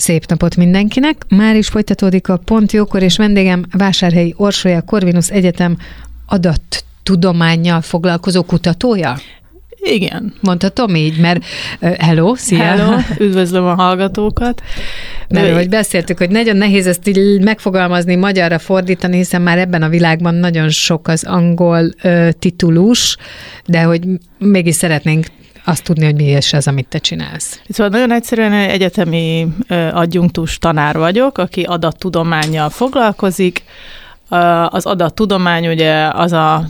Szép napot mindenkinek! Már is folytatódik a Pont Jókor, és vendégem Vásárhelyi Orsolya Corvinus Egyetem adattudománnyal foglalkozó kutatója? Igen. Mondhatom így, mert hello, szia! Hello, üdvözlöm a hallgatókat. Mert hogy beszéltük, hogy nagyon nehéz ezt így megfogalmazni, magyarra fordítani, hiszen már ebben a világban nagyon sok az angol titulus, de hogy mégis szeretnénk azt tudni, hogy mi is az, amit te csinálsz. Szóval nagyon egyszerűen egyetemi adjunktus tanár vagyok, aki adattudománnyal foglalkozik. Az adattudomány ugye az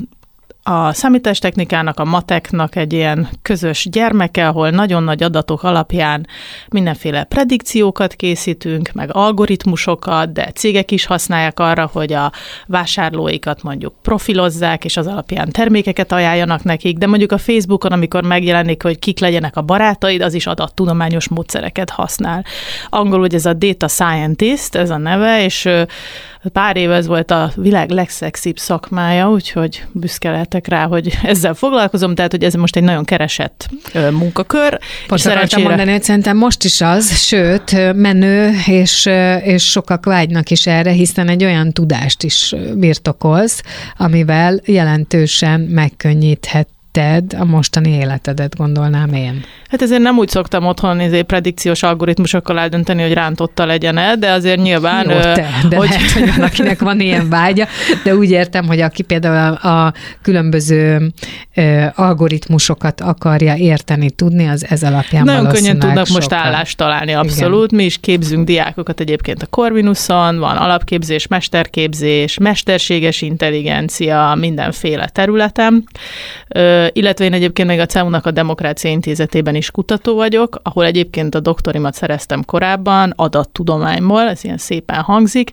a számítástechnikának, a mateknak egy ilyen közös gyermeke, ahol nagyon nagy adatok alapján mindenféle predikciókat készítünk, meg algoritmusokat, de cégek is használják arra, hogy a vásárlóikat mondjuk profilozzák, és az alapján termékeket ajánljanak nekik, de mondjuk a Facebookon, amikor megjelenik, hogy kik legyenek a barátaid, az is adattudományos módszereket használ. Angolul, hogy ez a data scientist, ez a neve, és pár éve ez volt a világ legszexibb szakmája, úgyhogy büszke lehetek rá, hogy ezzel foglalkozom, tehát hogy ez most egy nagyon keresett munkakör. Most akartam mondani, hogy szerintem most is az, sőt, menő, és sokak vágynak is erre, hiszen egy olyan tudást is birtokolsz, amivel jelentősen megkönnyíthet a mostani életedet, gondolnám én. Hát ezért nem úgy szoktam otthon predikciós algoritmusokkal eldönteni, hogy rántotta legyen, de azért nyilván... Jó, de hogy... lehet, hogy akinek van ilyen vágya, de úgy értem, hogy aki például a különböző algoritmusokat akarja érteni, tudni, az ez alapján nagyon könnyen tudnak sokkal. Most állást találni, abszolút. Igen. Mi is képzünk diákokat egyébként a Corvinuson, van alapképzés, mesterképzés, mesterséges intelligencia mindenféle területen. Illetve én egyébként még a CEU-nak a Demokrácia Intézetében is kutató vagyok, ahol egyébként a doktorimat szereztem korábban, adattudományból, ez ilyen szépen hangzik,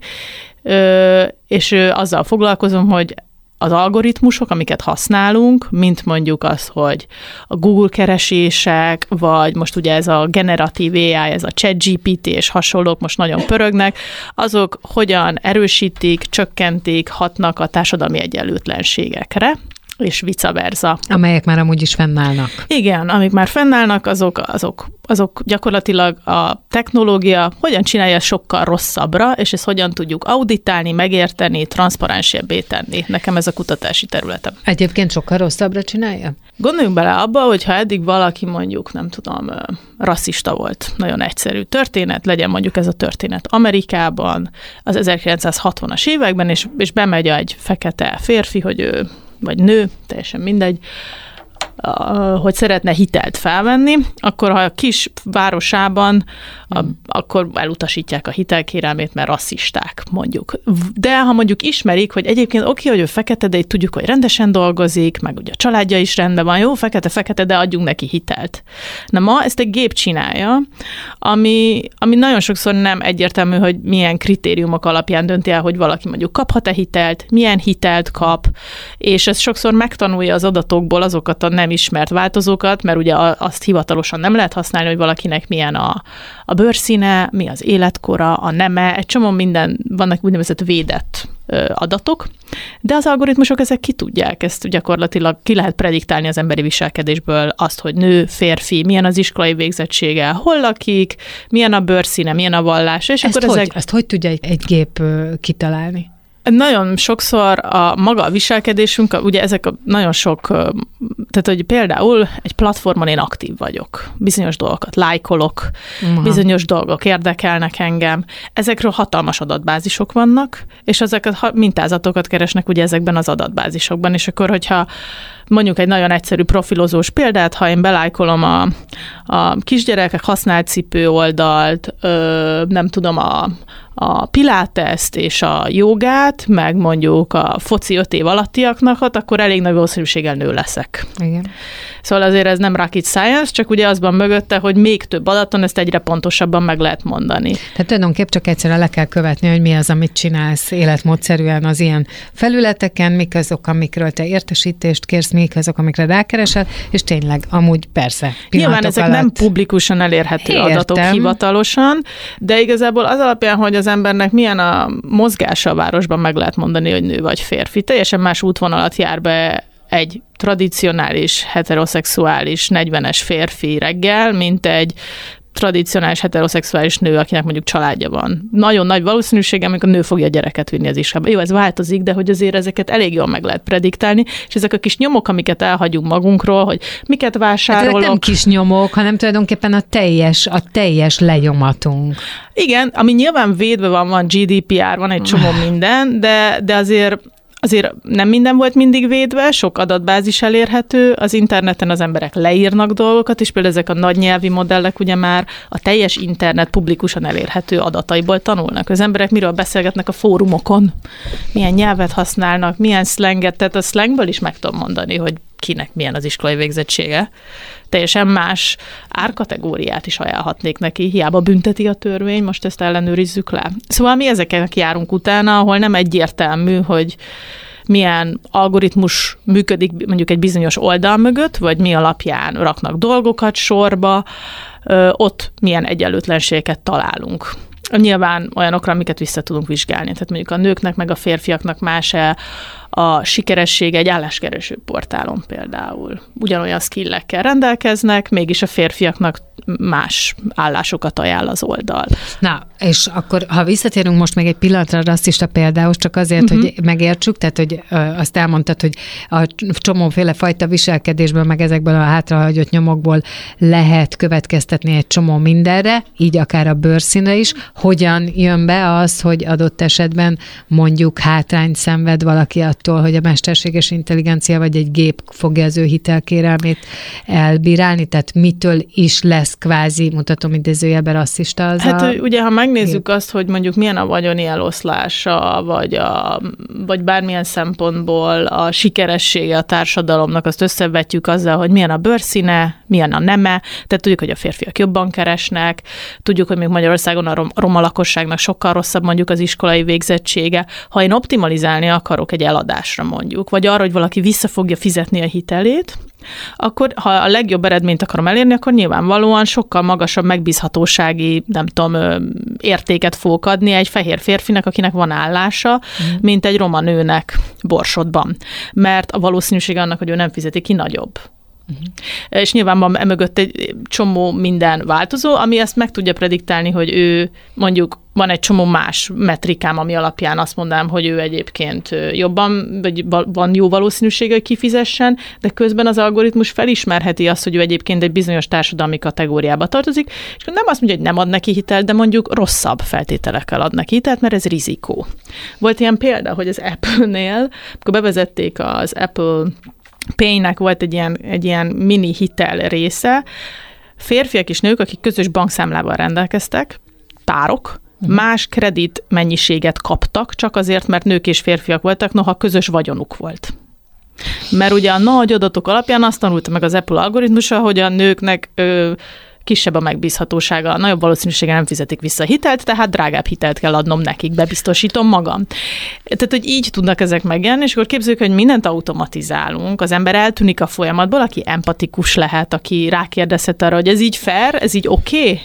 és azzal foglalkozom, hogy az algoritmusok, amiket használunk, mint mondjuk az, hogy a Google keresések, vagy most ugye ez a generatív AI, ez a ChatGPT és hasonlók most nagyon pörögnek, azok hogyan erősítik, csökkentik, hatnak a társadalmi egyenlőtlenségekre, és vice versa. Amelyek már amúgy is fennállnak. Igen, amik már fennállnak, azok gyakorlatilag a technológia hogyan csinálja sokkal rosszabbra, és ezt hogyan tudjuk auditálni, megérteni, transzparensebbé tenni. Nekem ez a kutatási területem. Egyébként sokkal rosszabbra csinálja? Gondoljunk bele abba, hogyha eddig valaki mondjuk, nem tudom, rasszista volt. Nagyon egyszerű történet, legyen mondjuk ez a történet Amerikában, az 1960-as években, és bemegy egy fekete férfi, hogy ő vagy nő, teljesen mindegy, hogy szeretne hitelt felvenni, akkor ha a kis városában, akkor elutasítják a hitelkérelmét, mert rasszisták, mondjuk. De ha mondjuk ismerik, hogy egyébként oké, hogy ő fekete, de itt tudjuk, hogy rendesen dolgozik, meg ugye a családja is rendben van, jó, fekete, de adjunk neki hitelt. Na ma ezt egy gép csinálja, ami nagyon sokszor nem egyértelmű, hogy milyen kritériumok alapján dönti el, hogy valaki mondjuk kaphat-e hitelt, milyen hitelt kap, és ez sokszor megtanulja az adatokból azokat a nem ismert változókat, mert ugye azt hivatalosan nem lehet használni, hogy valakinek milyen a bőrszíne, mi az életkora, a neme, egy csomó minden, vannak úgynevezett védett adatok, de az algoritmusok ezek ki tudják, ezt gyakorlatilag ki lehet prediktálni az emberi viselkedésből azt, hogy nő, férfi, milyen az iskolai végzettsége, hol lakik, milyen a bőrszíne, milyen a vallása, és akkor ezt hogy tudja egy gép kitalálni? Nagyon sokszor a maga a viselkedésünk, ugye ezek nagyon sok, tehát hogy például egy platformon én aktív vagyok, bizonyos dolgokat lájkolok, bizonyos dolgok érdekelnek engem, ezekről hatalmas adatbázisok vannak, és ezeket mintázatokat keresnek ugye ezekben az adatbázisokban, és akkor, hogyha mondjuk egy nagyon egyszerű profilozós példát, ha én belájkolom a kisgyerekek használt cipő oldalt, nem tudom, a piláteszt és a jogát, meg mondjuk a foci 5 év alattiaknak, akkor elég nagy valószínűséggel nő leszek. Igen. Szóval azért ez nem rocket science, csak ugye az van mögötte, hogy még több adaton ezt egyre pontosabban meg lehet mondani. Tehát tulajdonképp csak egyszerűen le kell követni, hogy mi az, amit csinálsz életmódszerűen az ilyen felületeken, mik azok, amikről te értesítést kérsz, mik azok, amikre rákeresel, és tényleg amúgy persze. Nyilván ezek alatt nem publikusan elérhető adatok hivatalosan, de igazából az alapján, hogy az embernek milyen a mozgása a városban, meg lehet mondani, hogy nő vagy férfi. Teljesen más útvonalat jár be egy tradicionális, heteroszexuális 40-es férfi reggel, mint egy tradicionális heteroszexuális nő, akinek mondjuk családja van. Nagyon nagy valószínűséggel, amikor a nő fogja a gyereket vinni az iskolába. Jó, ez változik, de hogy azért ezeket elég jól meg lehet prediktálni, és ezek a kis nyomok, amiket elhagyunk magunkról, hogy miket vásárolok. Hát nem kis nyomok, hanem tulajdonképpen a teljes lenyomatunk. Igen, ami nyilván védve van GDPR, van egy csomó minden, de azért nem minden volt mindig védve, sok adatbázis elérhető, az interneten az emberek leírnak dolgokat, és például ezek a nagy nyelvi modellek ugye már a teljes internet publikusan elérhető adataiból tanulnak. Az emberek miről beszélgetnek a fórumokon, milyen nyelvet használnak, milyen szlenget, tehát a szlengből is meg tudom mondani, hogy kinek milyen az iskolai végzettsége. Teljesen más árkategóriát is ajánlhatnék neki, hiába bünteti a törvény, most ezt ellenőrizzük le. Szóval mi ezeknek járunk utána, ahol nem egyértelmű, hogy milyen algoritmus működik mondjuk egy bizonyos oldal mögött, vagy mi alapján raknak dolgokat sorba, ott milyen egyenlőtlenségeket találunk. Nyilván olyanokra, amiket vissza tudunk vizsgálni. Tehát mondjuk a nőknek meg a férfiaknak más-e a sikeressége egy álláskereső portálon például. Ugyanolyan skillekkel rendelkeznek, mégis a férfiaknak más állásokat ajánl az oldal. Na, és akkor, ha visszatérünk most még egy pillanatra a rasszista példához, csak azért, hogy megértsük, tehát, hogy azt elmondtad, hogy a csomóféle fajta viselkedésből, meg ezekből a hátrahagyott nyomokból lehet következtetni egy csomó mindenre, így akár a bőrszínre is. Hogyan jön be az, hogy adott esetben mondjuk hátrányt szenved valaki attól, hogy a mesterséges intelligencia vagy egy gép fogja az ő hitelkérelmét elbírálni, tehát mitől is lesz kvázi, mutatom idézőjelben rasszista az ugye, ha megnézzük azt, hogy mondjuk milyen a vagyoni eloszlása, vagy bármilyen szempontból a sikeressége a társadalomnak, azt összevetjük azzal, hogy milyen a bőrszíne, milyen a neme, tehát tudjuk, hogy a férfiak jobban keresnek, tudjuk, hogy még Magyarországon a roma lakosságnak sokkal rosszabb mondjuk az iskolai végzettsége. Ha én optimalizálni akarok egy eladásra mondjuk, vagy arra, hogy valaki vissza fogja fizetni a hitelét, akkor ha a legjobb eredményt akarom elérni, akkor nyilvánvalóan sokkal magasabb megbízhatósági, nem tudom, értéket fogok adni egy fehér férfinek, akinek van állása, mint egy roma nőnek Borsodban. Mert a valószínűsége annak, hogy ő nem fizeti ki, nagyobb. És nyilván van emögött egy csomó minden változó, ami ezt meg tudja prediktálni, hogy ő mondjuk van egy csomó más metrikám, ami alapján azt mondanám, hogy ő egyébként jobban, vagy van jó valószínűsége, hogy kifizessen, de közben az algoritmus felismerheti azt, hogy ő egyébként egy bizonyos társadalmi kategóriába tartozik, és nem azt mondja, hogy nem ad neki hitelt, de mondjuk rosszabb feltételekkel ad neki hitelt, mert ez rizikó. Volt ilyen példa, hogy az Apple-nél, amikor bevezették az Apple Pay-nek volt egy ilyen mini hitel része, férfiak és nők, akik közös bankszámlával rendelkeztek, párok, más kredit mennyiséget kaptak, csak azért, mert nők és férfiak voltak, noha közös vagyonuk volt. Mert ugye a nagy adatok alapján azt tanulta meg az Apple algoritmusa, hogy a nőknek kisebb a megbízhatósága, nagyobb valószínűséggel nem fizetik vissza a hitelt, tehát drágább hitelt kell adnom nekik, bebiztosítom magam. Tehát, hogy így tudnak ezek megjelenni, és akkor képzeljük, hogy mindent automatizálunk, az ember eltűnik a folyamatból, aki empatikus lehet, aki rákérdezhet arra, hogy ez így fair, ez így oké?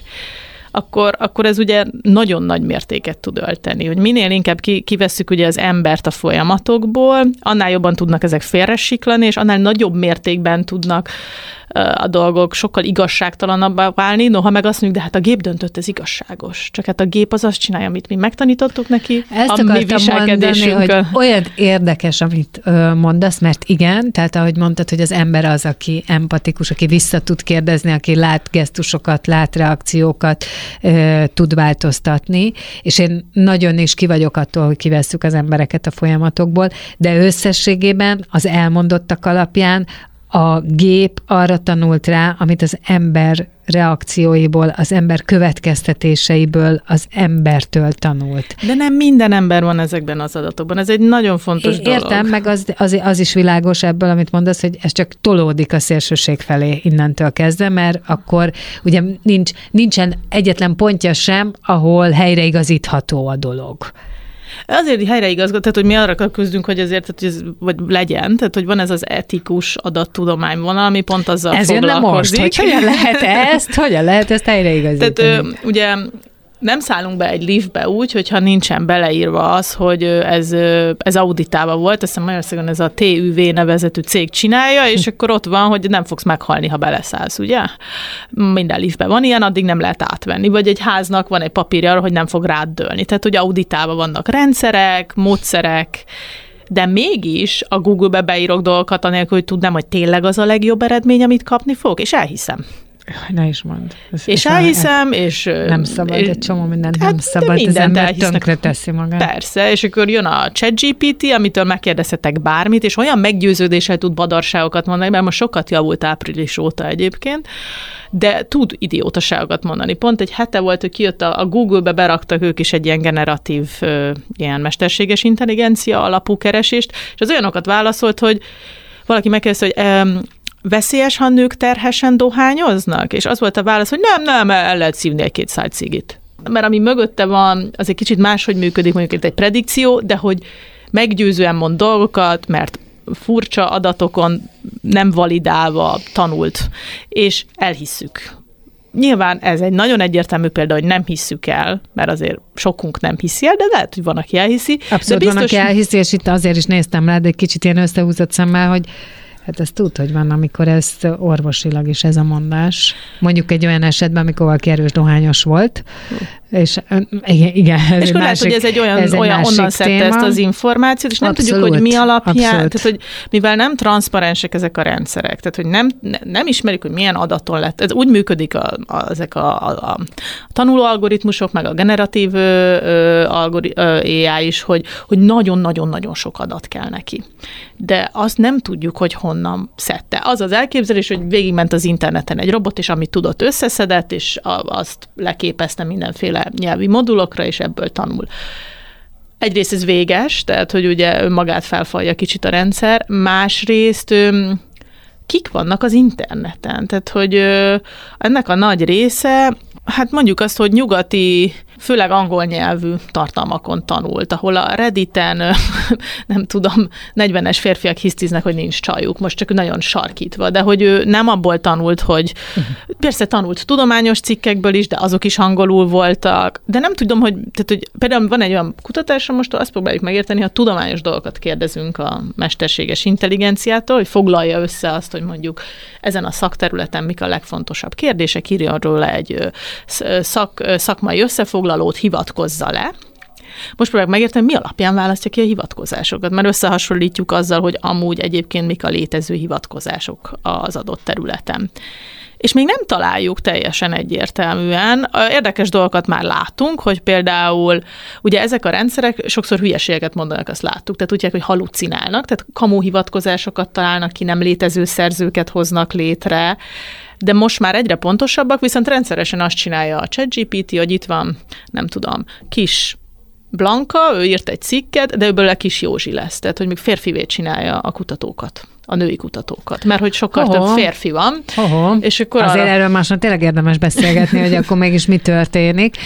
Akkor ez ugye nagyon nagy mértéket tud ölteni, hogy minél inkább kivesszük ugye az embert a folyamatokból, annál jobban tudnak ezek félresiklani, és annál nagyobb mértékben tudnak a dolgok sokkal igazságtalanabbá válni, noha meg azt mondjuk, de hát a gép döntött, ez igazságos. Csak hát a gép az azt csinálja, amit mi megtanítottuk neki. Ezt a mi viselkedésünkön. Hogy olyan érdekes, amit mondasz, mert igen, tehát ahogy mondtad, hogy az ember az, aki empatikus, aki vissza tud kérdezni, aki lát gesztusokat, lát reakciókat, tud változtatni, és én nagyon is ki vagyok attól, hogy kivesszük az embereket a folyamatokból, de összességében az elmondottak alapján a gép arra tanult rá, amit az ember reakcióiból, az ember következtetéseiből az embertől tanult. De nem minden ember van ezekben az adatokban. Ez egy nagyon fontos dolog. Értem, meg az is világos ebből, amit mondasz, hogy ez csak tolódik a szélsőség felé innentől kezdve, mert akkor ugye nincsen egyetlen pontja sem, ahol helyreigazítható a dolog. Azért helyreigazgat, tehát hogy mi arra küzdünk, hogy ezért, hogy ez, vagy legyen, tehát hogy van ez az etikus adattudományvonal, ami pont azzal ez foglalkozik. Ez jönne most, hogy hogyan lehet ezt helyreigazítani? Tehát ugye nem szállunk be egy liftbe úgy, hogyha nincsen beleírva az, hogy ez auditálva volt, azt hiszem Magyarországon ez a TÜV nevezetű cég csinálja, és akkor ott van, hogy nem fogsz meghalni, ha beleszállsz, ugye? Minden liftben van ilyen, addig nem lehet átvenni. Vagy egy háznak van egy papírja arra, hogy nem fog rád dőlni. Tehát, hogy auditálva vannak rendszerek, módszerek, de mégis a Google-be beírok dolgokat, anélkül, hogy tudnám, hogy tényleg az a legjobb eredmény, amit kapni fog, és elhiszem. Ne is mondd. És elhiszem, és... Nem szabad, egy csomó mindent nem szabad, ez ember tönkre teszi magát. Persze, és akkor jön a ChatGPT, amitől megkérdezhetek bármit, és olyan meggyőződéssel tud badarságokat mondani, mert most sokat javult április óta egyébként, de tud idiótaságokat mondani. Pont egy hete volt, hogy kijött a Google-be, beraktak ők is egy ilyen generatív, ilyen mesterséges intelligencia alapú keresést, és az olyanokat válaszolt, hogy valaki megkérdezte, hogy veszélyes, ha nők terhesen dohányoznak? És az volt a válasz, hogy nem, el lehet szívni egy-két szál cigit. Mert ami mögötte van, az egy kicsit máshogy működik, mondjuk itt egy predikció, de hogy meggyőzően mond dolgokat, mert furcsa adatokon nem validálva tanult, és elhisszük. Nyilván ez egy nagyon egyértelmű példa, hogy nem hisszük el, mert azért sokunk nem hiszi el, de lehet, hogy van, aki elhiszi. Abszolút de biztos... van, aki elhiszi, és itt azért is néztem rá, de egy kicsit ilyen összehúzott szemmel, hogy hát ez tud, hogy van, amikor ez orvosilag is ez a mondás. Mondjuk egy olyan esetben, amikor valaki erős dohányos volt, és igen, ez és akkor lehet, hogy ez egy olyan onnan szedte ezt az információt, és nem tudjuk, hogy mi alapján, tehát, hogy mivel nem transzparensek ezek a rendszerek, tehát, hogy nem ismerik, hogy milyen adaton lett. Ez úgy működik ezek a tanuló algoritmusok, meg a generatív AI is, hogy nagyon-nagyon-nagyon sok adat kell neki. De azt nem tudjuk, hogy honnan szedte. Az az elképzelés, hogy végigment az interneten egy robot, és amit tudott összeszedett, és azt leképezte mindenféle nyelvi modulokra, és ebből tanul. Egyrészt ez véges, tehát, hogy ugye önmagát felfalja kicsit a rendszer, másrészt kik vannak az interneten? Tehát, hogy ennek a nagy része, hát mondjuk azt, hogy nyugati, főleg angol nyelvű tartalmakon tanult, ahol a Redditen, nem tudom, 40-es férfiak hisztiznek, hogy nincs csajuk, most csak nagyon sarkítva, de hogy ő nem abból tanult, hogy persze tanult tudományos cikkekből is, de azok is angolul voltak, de nem tudom, hogy például van egy olyan kutatásra, most azt próbáljuk megérteni, ha tudományos dolgokat kérdezünk a mesterséges intelligenciától, hogy foglalja össze azt, hogy mondjuk ezen a szakterületen mik a legfontosabb kérdések, írjon róla egy szakmai összefoglalót, hivatkozza le. Most próbáljuk megérteni, mi alapján választja ki a hivatkozásokat, mert összehasonlítjuk azzal, hogy amúgy egyébként mik a létező hivatkozások az adott területen. És még nem találjuk teljesen egyértelműen. Érdekes dolgokat már látunk, hogy például ugye ezek a rendszerek sokszor hülyeségeket mondanak, azt láttuk, tehát úgy, hogy halucinálnak, tehát kamu hivatkozásokat találnak ki, nem létező szerzőket hoznak létre, de most már egyre pontosabbak, viszont rendszeresen azt csinálja a ChatGPT, hogy itt van, nem tudom, kis Blanka, ő írt egy cikket, de ebből a kis Józsi lesz, tehát hogy még férfivé csinálja a kutatókat, a női kutatókat, mert hogy sokkal több férfi van. És akkor azért erről másnak tényleg érdemes beszélgetni, hogy akkor mégis mi történik,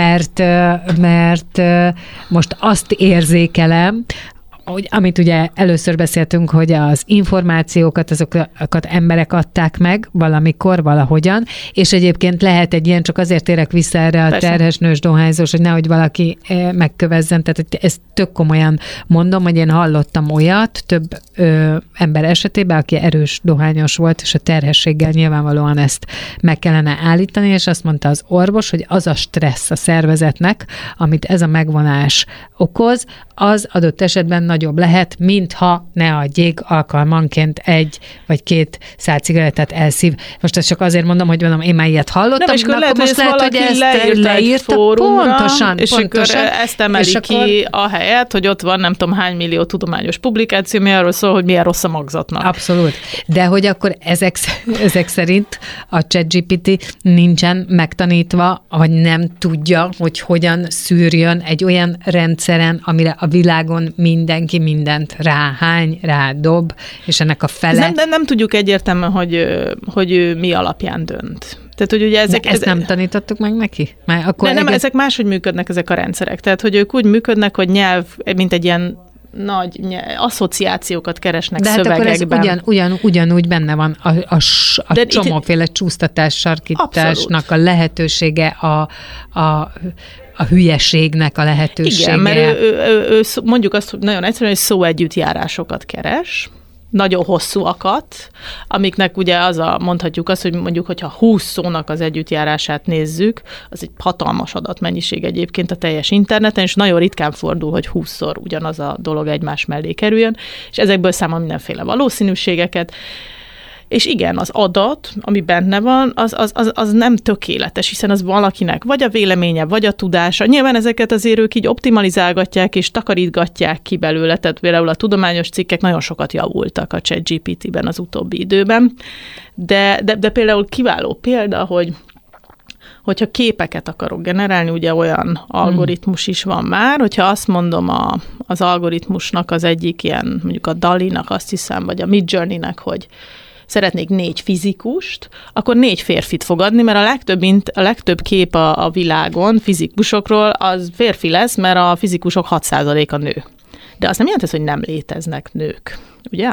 mert most azt érzékelem, amit ugye először beszéltünk, hogy az információkat, azokat emberek adták meg valamikor, valahogyan, és egyébként lehet egy ilyen, csak azért térek vissza erre a terhes nős dohányzós, hogy nehogy valaki megkövezzen, tehát ezt tök komolyan mondom, hogy én hallottam olyat több ember esetében, aki erős dohányos volt, és a terhességgel nyilvánvalóan ezt meg kellene állítani, és azt mondta az orvos, hogy az a stressz a szervezetnek, amit ez a megvonás okoz, az adott esetben nagyobb lehet, mintha ne adjék alkalmanként 1 vagy 2 szál cigarettát elszív. Most ezt csak azért mondom, hogy mondom, én már ilyet hallottam. Nem, és akkor lehet, hogy ezt leírta pontosan, és akkor ezt emeli ki a helyet, hogy ott van nem tudom hány millió tudományos publikáció, mi arról szól, hogy milyen rossz a magzatnak. Abszolút. De hogy akkor ezek szerint a ChatGPT nincsen megtanítva, vagy nem tudja, hogy hogyan szűrjön egy olyan rendszeren, amire a világon mindenki mindent ráhány, rádob, és ennek a fele... Nem tudjuk egyértelműen, hogy mi alapján dönt. Tehát, hogy ugye ezt nem tanítottuk meg neki? Ezek máshogy működnek ezek a rendszerek. Tehát, hogy ők úgy működnek, hogy nyelv, mint egy ilyen nagy asszociációkat keresnek de szövegekben. De hát akkor ez ugyanúgy benne van a csomóféle csúsztatás, sarkításnak abszolút. A lehetősége, a hülyeségnek a lehetősége. Igen, mert ő mondjuk azt, hogy nagyon egyszerűen, hogy szóegyüttjárásokat keres, nagyon hosszúakat, amiknek ugye mondhatjuk azt, hogy mondjuk, hogyha 20 szónak az együttjárását nézzük, az egy hatalmas adatmennyiség egyébként a teljes interneten, és nagyon ritkán fordul, hogy 20-szor ugyanaz a dolog egymás mellé kerüljön, és ezekből számol mindenféle valószínűségeket. És igen, az adat, ami benne van, az nem tökéletes, hiszen az valakinek vagy a véleménye, vagy a tudása. Nyilván ezeket azért ők így optimalizálgatják és takarítgatják ki belőle, tehát például a tudományos cikkek nagyon sokat javultak a ChatGPT-ben az utóbbi időben, de például kiváló példa, hogyha képeket akarok generálni, ugye olyan algoritmus is van már, hogyha azt mondom az algoritmusnak az egyik ilyen, mondjuk a DALL-nak azt hiszem, vagy a Midjourney-nek, hogy szeretnék 4 fizikust, akkor 4 férfit fog adni, mert a legtöbb kép a világon fizikusokról az férfi lesz, mert a fizikusok 6%-a nő. De azt nem jelenti, hogy nem léteznek nők, ugye?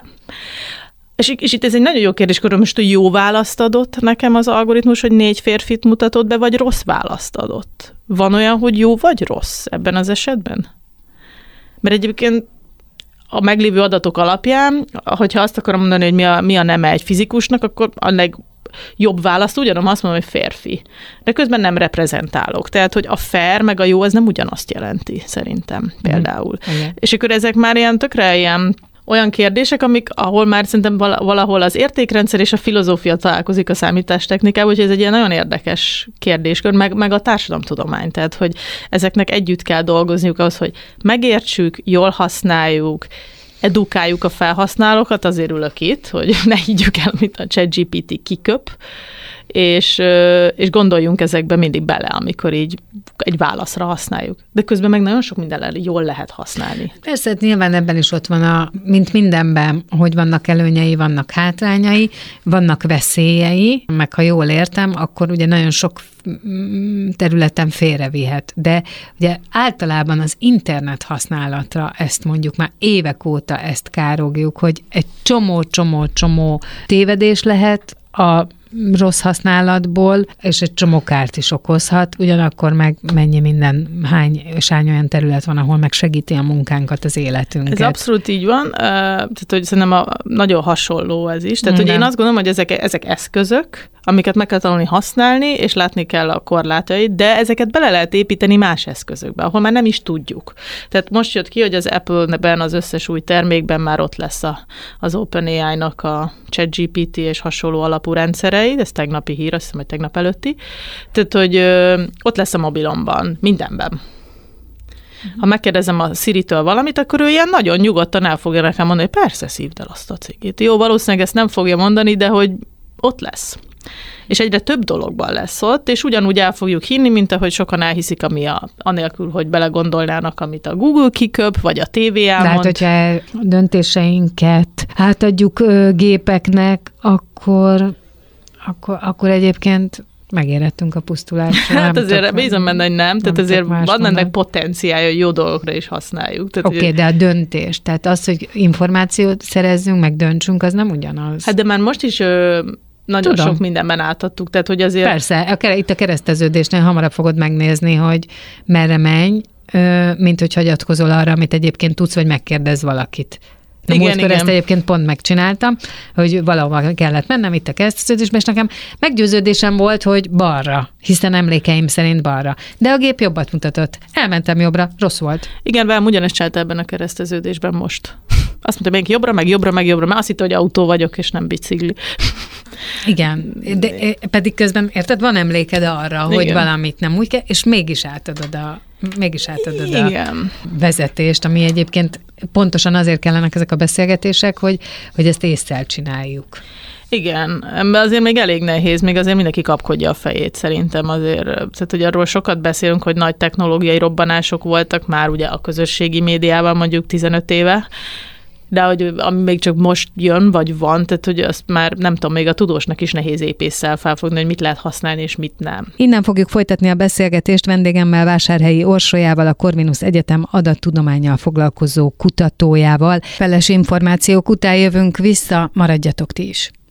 És itt ez egy nagyon jó kérdés, hogy most jó választ adott nekem az algoritmus, hogy 4 férfit mutatott be, vagy rossz választ adott. Van olyan, hogy jó vagy rossz ebben az esetben? Mert egyébként a meglévő adatok alapján, hogyha azt akarom mondani, hogy mi a neme egy fizikusnak, akkor a legjobb választ ugyanom azt mondom, hogy férfi. De közben nem reprezentálok. Tehát, hogy a fair meg a jó, az nem ugyanazt jelenti, szerintem például. És akkor ezek már tökre olyan kérdések, ahol már szerintem valahol az értékrendszer és a filozófia találkozik a számítástechnikában, úgyhogy ez egy ilyen nagyon érdekes kérdéskör, meg a társadalomtudomány, tehát hogy ezeknek együtt kell dolgozniuk ahhoz, hogy megértsük, jól használjuk, edukáljuk a felhasználókat, azért ülök itt, hogy ne higgyük el, amit a ChatGPT kiköp, és gondoljunk ezekbe mindig bele, amikor így egy válaszra használjuk. De közben meg nagyon sok mindenre jól lehet használni. Persze, nyilván ebben is ott van, mint mindenben, hogy vannak előnyei, vannak hátrányai, vannak veszélyei, meg ha jól értem, akkor ugye nagyon sok területen félrevihet. De ugye általában az internet használatra ezt mondjuk már évek óta ezt károgjuk, hogy egy csomó tévedés lehet a rossz használatból, és egy csomó kárt is okozhat, ugyanakkor meg mennyi hány olyan terület van, ahol meg segíti a munkánkat, az életünket. Ez abszolút így van, tehát hogy szerintem nagyon hasonló ez is. Tehát, hogy én azt gondolom, hogy ezek eszközök, amiket meg kell tanulni használni, és látni kell a korlátait, de ezeket bele lehet építeni más eszközökbe, ahol már nem is tudjuk. Tehát most jött ki, hogy az Apple-ben az összes új termékben már ott lesz az OpenAI-nak a ChatGPT és hasonló alapú rendszerei, ez tegnapi hír, azt hiszem, hogy tegnap előtti. Tehát, hogy ott lesz a mobilomban, mindenben. Ha megkérdezem a Siri-től valamit, akkor ő ilyen nagyon nyugodtan el fogja nekem mondani, hogy persze szívd el azt a cégét. Jó, valószínűleg ezt nem fogja mondani, de hogy ott lesz. És egyre több dologban lesz ott, és ugyanúgy el fogjuk hinni, mint ahogy sokan elhiszik, anélkül, hogy belegondolnának, amit a Google kiköp, vagy a TV elmond. De hát, hogyha döntéseinket átadjuk gépeknek, akkor egyébként megérettünk a pusztulásra. Hát azért bízom benne, hogy nem. Tehát azért van ennek potenciálja, hogy jó dolgokra is használjuk. Oké, de a döntés, tehát az, hogy információt szerezzünk, meg döntsünk, az nem ugyanaz. Hát de már most is nagyon sok mindenben átadtuk, tehát hogy azért... Persze, itt a kereszteződésnél hamarabb fogod megnézni, hogy merre menj, mint hogy hagyatkozol arra, amit egyébként tudsz, vagy megkérdez valakit. Múltkor ezt egyébként pont megcsináltam, hogy valahova kellett mennem itt a kereszteződésbe, és nekem meggyőződésem volt, hogy balra, hiszen emlékeim szerint balra. De a gép jobbat mutatott. Elmentem jobbra, rossz volt. Igen, velem ugyanezt csinálta ebben a kereszteződésben most. Azt mondta, még jobbra, meg jobbra, meg jobbra, mert azt hitte, hogy autó vagyok, és nem bicikli. Igen, de pedig közben, érted, van emléked arra, igen, hogy valamit nem úgy kell, és mégis átadod a vezetést, ami egyébként pontosan azért kellenek ezek a beszélgetések, hogy ezt észszel csináljuk. Igen, de azért még elég nehéz, még azért mindenki kapkodja a fejét szerintem azért. Tehát, hogy arról sokat beszélünk, hogy nagy technológiai robbanások voltak már ugye a közösségi médiában mondjuk 15 éve, de hogy ami még csak most jön, vagy van, tehát hogy azt már nem tudom, még a tudósnak is nehéz épésszel felfogni, hogy mit lehet használni, és mit nem. Innen fogjuk folytatni a beszélgetést vendégemmel, Vásárhelyi Orsolyával, a Corvinus Egyetem adattudománnyal foglalkozó kutatójával. Feles információk után jövünk vissza, maradjatok ti is.